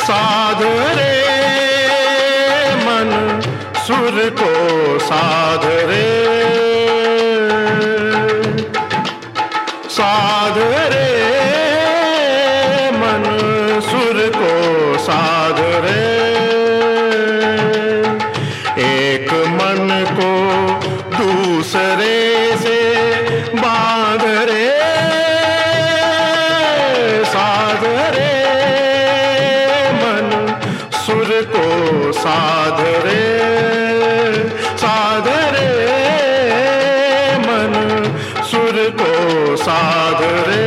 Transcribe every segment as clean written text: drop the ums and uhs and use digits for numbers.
साध रे मन सुर को साध रे, साध रे मन सुर को साध रे। एक मन को दूसरे से बांध रे, साध रे मन सुर को साध रे, साध रे मन सुर को साध रे।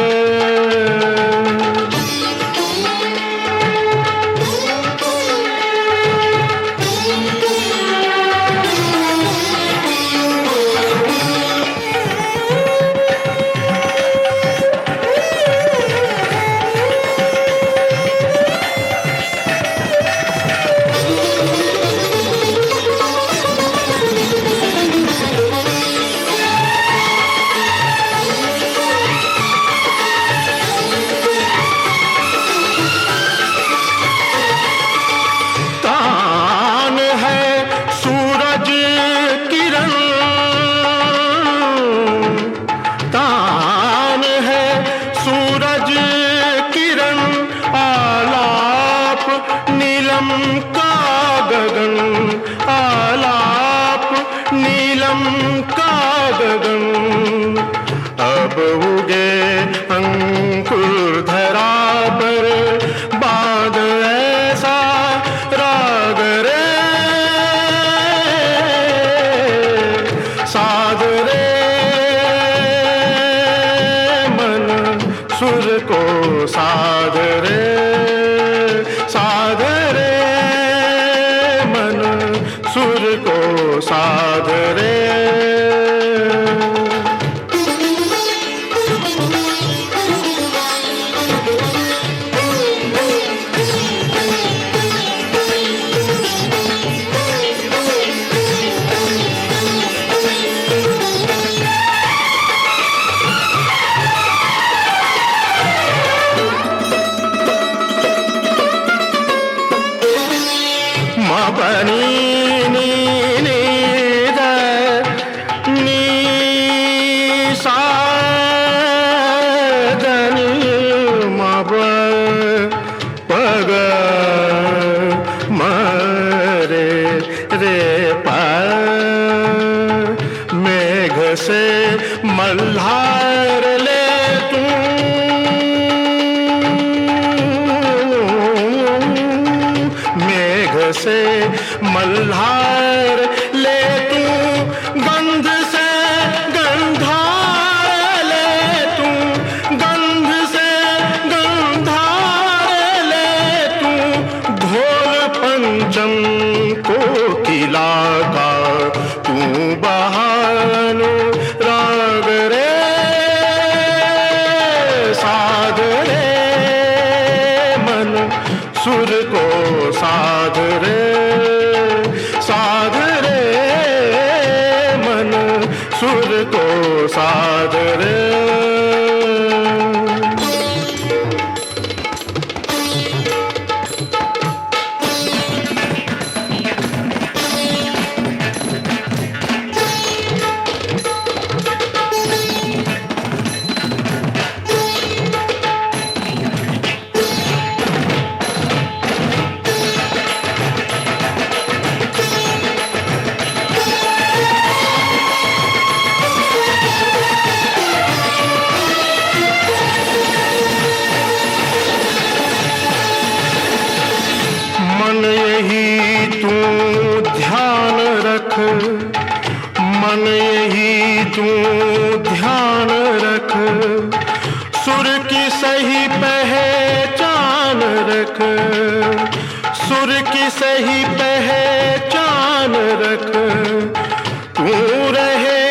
का गगन आलाप नीलम का गगन, अब उगे अंकुर धरा पर बांध ऐसा राग रे, साध रे मन सुर को साध रे, साध रे मन सुर को साध रे। मपनी नी नी द नी सा द नी मप पग म रे रे प, मेघ से मल्हार ले तू, मेघ से मल्हार ले तू, गंध से गंधार ले तू, गंध से गंधार ले तू, ढोल पंचम को किला का तू बहानु राग रे, साध रे मन सुर को साध रे, साध रे मन सुर को साध रे। मन यही तू ध्यान रख, मन यही तू ध्यान रख, सुर की सही पहचान रख, सुर की सही पहचान रख, तू रहे